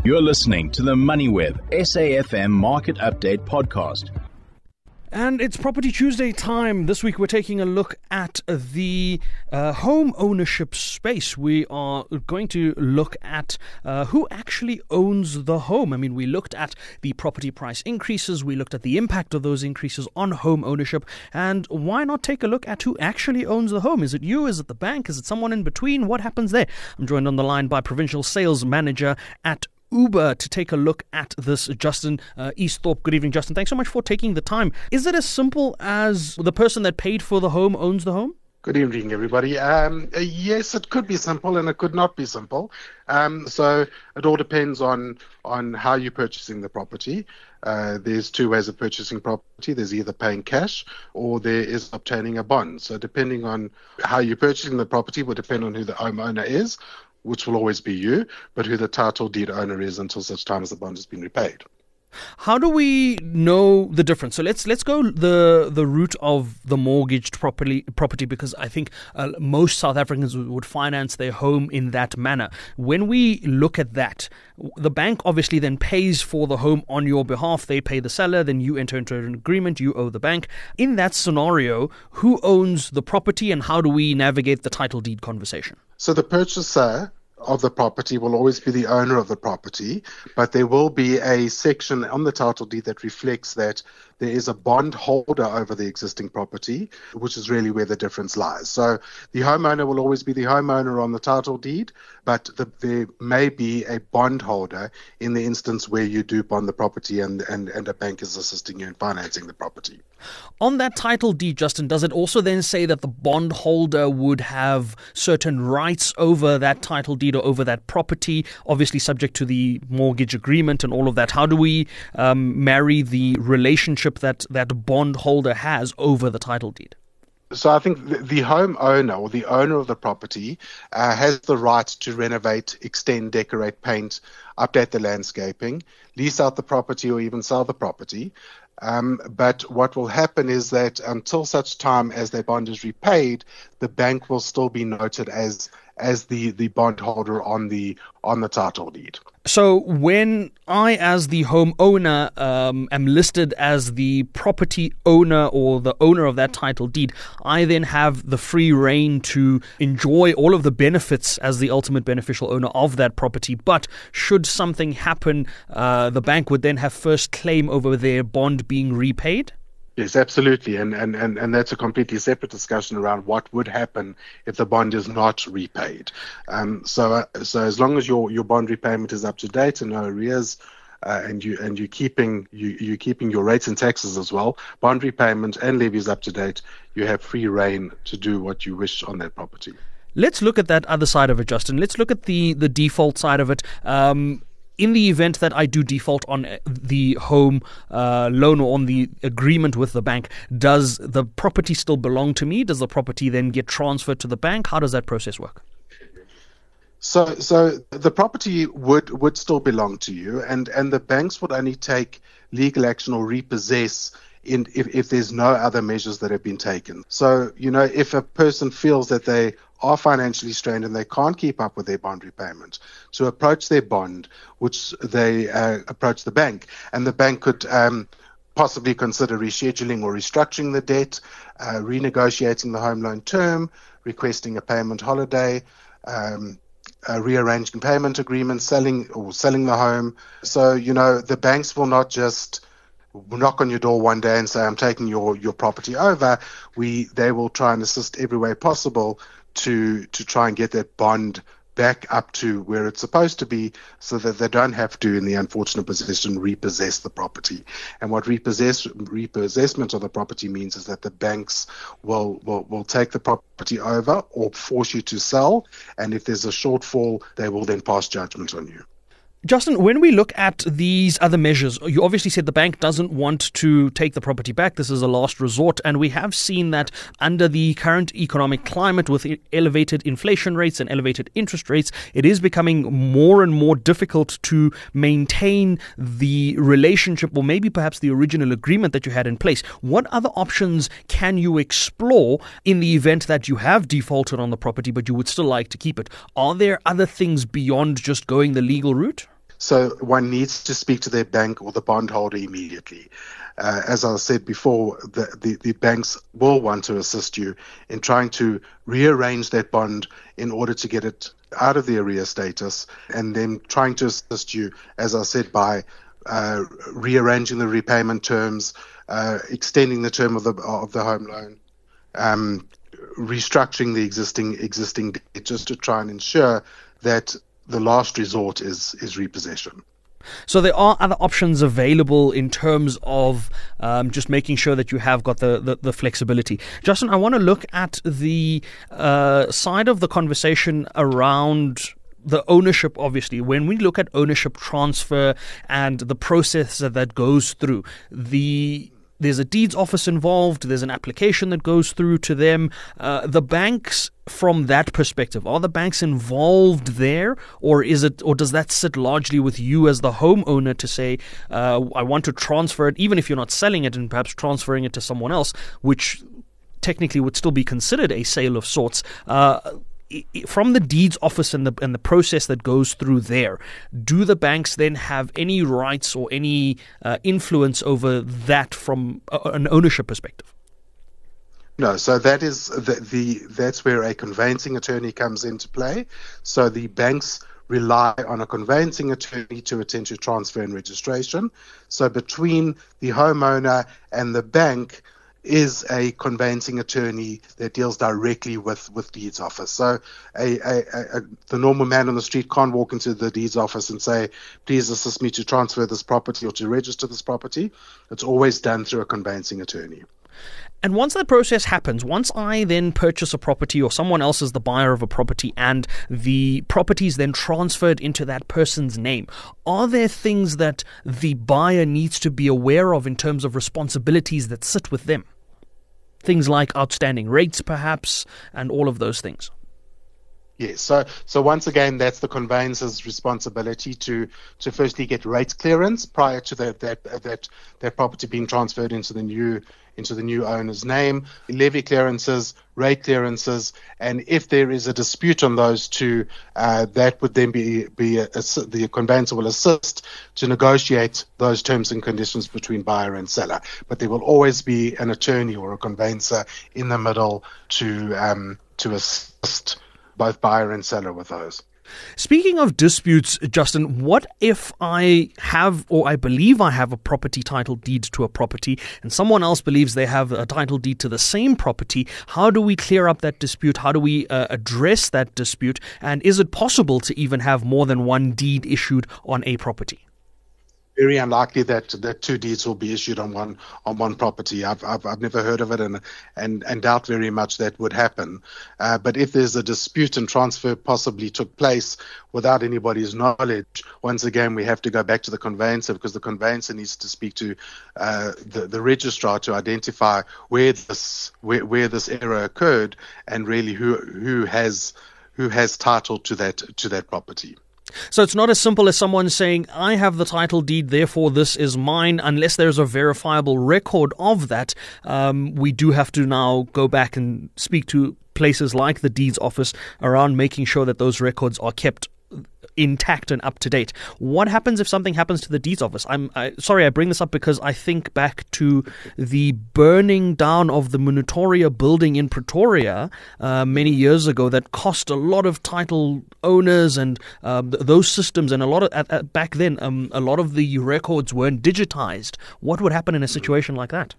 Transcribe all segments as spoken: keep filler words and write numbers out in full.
You're listening to the MoneyWeb S A F M Market Update Podcast. And it's Property Tuesday time. This week we're taking a look at the uh, home ownership space. We are going to look at uh, who actually owns the home. I mean, we looked at the property price increases. We looked at the impact of those increases on home ownership. And why not take a look at who actually owns the home? Is it you? Is it the bank? Is it someone in between? What happens there? I'm joined on the line by Provincial Sales Manager at Uber to take a look at this, Justin uh, Easthorpe. Good evening, Justin. Thanks so much for taking the time. Is it as simple as the person that paid for the home owns the home? Good evening, everybody. Um, uh, yes, it could be simple and it could not be simple. Um, so it all depends on, on how you're purchasing the property. Uh, there's two ways of purchasing property. There's either paying cash or there is obtaining a bond. So depending on how you're purchasing the property will depend on who the homeowner is, which will always be you, but who the title deed owner is until such time as the bond has been repaid. How do we know the difference? So let's let's go the the route of the mortgaged property property because I think uh, most South Africans would finance their home in that manner. When we look at that, the bank obviously then pays for the home on your behalf. They pay the seller, then you enter into an agreement, you owe the bank. In that scenario, who owns the property and how do we navigate the title deed conversation? So the purchaser of the property will always be the owner of the property, but there will be a section on the title deed that reflects that there is a bond holder over the existing property, which is really where the difference lies. So the homeowner will always be the homeowner on the title deed, but the, there may be a bond holder in the instance where you do bond the property and, and, and a bank is assisting you in financing the property. On that title deed, Justin, does it also then say that the bond holder would have certain rights over that title deed or over that property, obviously subject to the mortgage agreement and all of that? How do we um, marry the relationship that that bond holder has over the title deed? So I think the, the homeowner or the owner of the property uh, has the right to renovate, extend, decorate, paint, update the landscaping, lease out the property or even sell the property. Um, but what will happen is that until such time as their bond is repaid, the bank will still be noted as as the, the bond holder on the on the title deed. So when I, as the homeowner, um, am listed as the property owner or the owner of that title deed, I then have the free rein to enjoy all of the benefits as the ultimate beneficial owner of that property. But should something happen, uh, the bank would then have first claim over their bond being repaid? Yes, absolutely. And, and, and, and that's a completely separate discussion around what would happen if the bond is not repaid. Um, so uh, so as long as your, your bond repayment is up to date and no arrears, uh, and you and you keeping you you keeping your rates and taxes as well, bond repayment and levies up to date, you have free rein to do what you wish on that property. Let's look at that other side of it, Justin. Let's look at the, the default side of it. Um, In the event that I do default on the home uh, loan or on the agreement with the bank, does the property still belong to me? Does the property then get transferred to the bank? How does that process work? So, so the property would, would still belong to you, and, and the banks would only take legal action or repossess in if, if there's no other measures that have been taken. So, you know, if a person feels that they are financially strained and they can't keep up with their bond repayment, to approach their bond, which they uh, approach the bank, and the bank could um, possibly consider rescheduling or restructuring the debt, uh, renegotiating the home loan term, requesting a payment holiday, um, uh, rearranging payment agreements, selling or selling the home. So, you know, the banks will not just knock on your door one day and say, I'm taking your, your property over. We they will try and assist every way possible to to try and get that bond back up to where it's supposed to be so that they don't have to, in the unfortunate position, repossess the property. And what repossess repossessment of the property means is that the banks will, will, will take the property over or force you to sell. And if there's a shortfall, they will then pass judgment on you. Justin, when we look at these other measures, you obviously said the bank doesn't want to take the property back. This is a last resort. And we have seen that under the current economic climate with elevated inflation rates and elevated interest rates, it is becoming more and more difficult to maintain the relationship or maybe perhaps the original agreement that you had in place. What other options can you explore in the event that you have defaulted on the property but you would still like to keep it? Are there other things beyond just going the legal route? So one needs to speak to their bank or the bondholder immediately. Uh, as I said before, the, the, the banks will want to assist you in trying to rearrange that bond in order to get it out of the arrear status, and then trying to assist you, as I said, by uh, rearranging the repayment terms, uh, extending the term of the of the home loan, um, restructuring the existing existing debt, just to try and ensure that the last resort is is repossession. So there are other options available in terms of um, just making sure that you have got the, the, the flexibility. Justin, I want to look at the uh, side of the conversation around the ownership. Obviously, when we look at ownership transfer and the process that, that goes through, the there's a deeds office involved, there's an application that goes through to them. Uh, the banks, from that perspective, are the banks involved there, or is it, or does that sit largely with you as the homeowner to say, uh, I want to transfer it, even if you're not selling it, and perhaps transferring it to someone else, which technically would still be considered a sale of sorts. Uh, From the deeds office and the and the process that goes through there, do the banks then have any rights or any uh, influence over that from a, an ownership perspective? No, so that is the, the that's where a conveyancing attorney comes into play. So the banks rely on a conveyancing attorney to attend to transfer and registration. So between the homeowner and the bank is a conveyancing attorney that deals directly with, with deeds office. So a, a, a, the normal man on the street can't walk into the deeds office and say, please assist me to transfer this property or to register this property. It's always done through a conveyancing attorney. And once that process happens, once I then purchase a property or someone else is the buyer of a property and the property is then transferred into that person's name, are there things that the buyer needs to be aware of in terms of responsibilities that sit with them? Things like outstanding rates, perhaps, and all of those things. Yes. So, so once again, that's the conveyancer's responsibility to to firstly get rates clearance prior to that that that that property being transferred into the new into the new owner's name, levy clearances, rate clearances, and if there is a dispute on those two, uh, that would then be be a, a, the conveyancer will assist to negotiate those terms and conditions between buyer and seller. But there will always be an attorney or a conveyancer in the middle to um, to assist both buyer and seller with those. Speaking of disputes, Justin, what if I have, or I believe I have a property title deed to a property and someone else believes they have a title deed to the same property? How do we clear up that dispute? How do we uh, address that dispute? And is it possible to even have more than one deed issued on a property? Very unlikely that, that two deeds will be issued on one on one property. I've I've, I've never heard of it, and and, and doubt very much that would happen. Uh, but if there's a dispute and transfer possibly took place without anybody's knowledge, once again we have to go back to the conveyancer, because the conveyancer needs to speak to uh, the the registrar to identify where this where, where this error occurred and really who who has who has title to that to that property. So it's not as simple as someone saying, I have the title deed, therefore this is mine. Unless there's a verifiable record of that, um, we do have to now go back and speak to places like the deeds office around making sure that those records are kept intact and up to date. What happens if something happens to the deeds office? I'm I, sorry, I bring this up because I think back to the burning down of the Munitoria building in Pretoria uh, many years ago that cost a lot of title owners and uh, th- those systems, and a lot of at, at, back then um, a lot of the records weren't digitized. What would happen in a situation like that?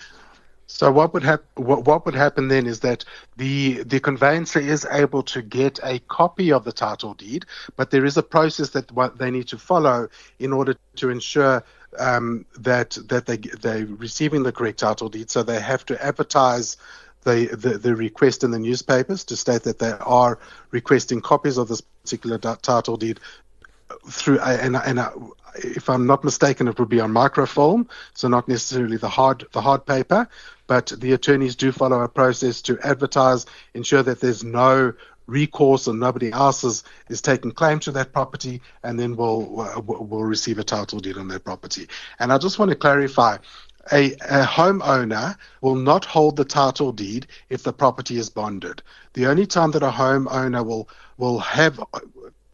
So what would hap- what, what would happen then is that the the conveyancer is able to get a copy of the title deed, but there is a process that what they need to follow in order to ensure um, that that they they're receiving the correct title deed. So they have to advertise the, the the request in the newspapers to state that they are requesting copies of this particular d- title deed through a, and and a, if I'm not mistaken, it would be on microfilm, so not necessarily the hard the hard paper. But the attorneys do follow a process to advertise, ensure that there's no recourse and nobody else is, is taking claim to that property, and then we'll, uh, we'll receive a title deed on that property. And I just want to clarify, a, a homeowner will not hold the title deed if the property is bonded. The only time that a homeowner will will have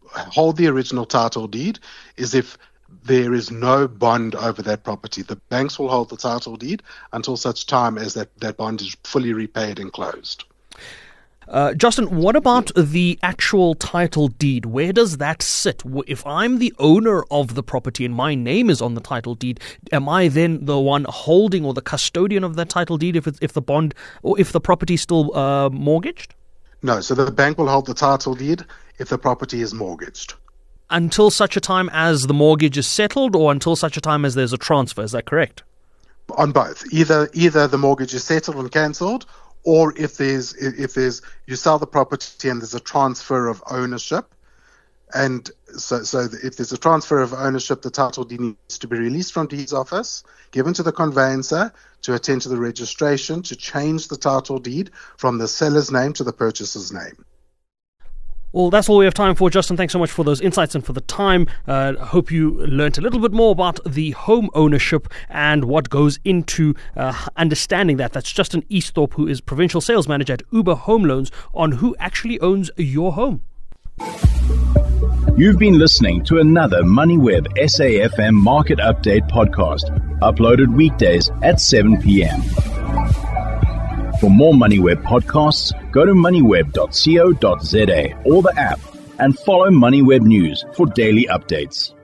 hold the original title deed is if there is no bond over that property. The banks will hold the title deed until such time as that, that bond is fully repaid and closed. Uh, Justin, what about the actual title deed? Where does that sit? If I'm the owner of the property and my name is on the title deed, am I then the one holding or the custodian of that title deed if it's, if the bond or if the property is still uh, mortgaged? No, so the bank will hold the title deed if the property is mortgaged. Until such a time as the mortgage is settled or until such a time as there's a transfer, is that correct? On both. Either either the mortgage is settled and cancelled, or if there's if there's you sell the property and there's a transfer of ownership, and so so if there's a transfer of ownership, the title deed needs to be released from deeds office, given to the conveyancer to attend to the registration to change the title deed from the seller's name to the purchaser's name. Well, that's all we have time for. Justin, thanks so much for those insights and for the time. I uh, hope you learned a little bit more about the home ownership and what goes into uh, understanding that. That's Justin Easthorpe, who is Provincial Sales Manager at Uber Home Loans, on who actually owns your home. You've been listening to another MoneyWeb S A F M Market Update podcast, uploaded weekdays at seven p.m. For more MoneyWeb podcasts, go to moneyweb dot co dot za or the app and follow MoneyWeb News for daily updates.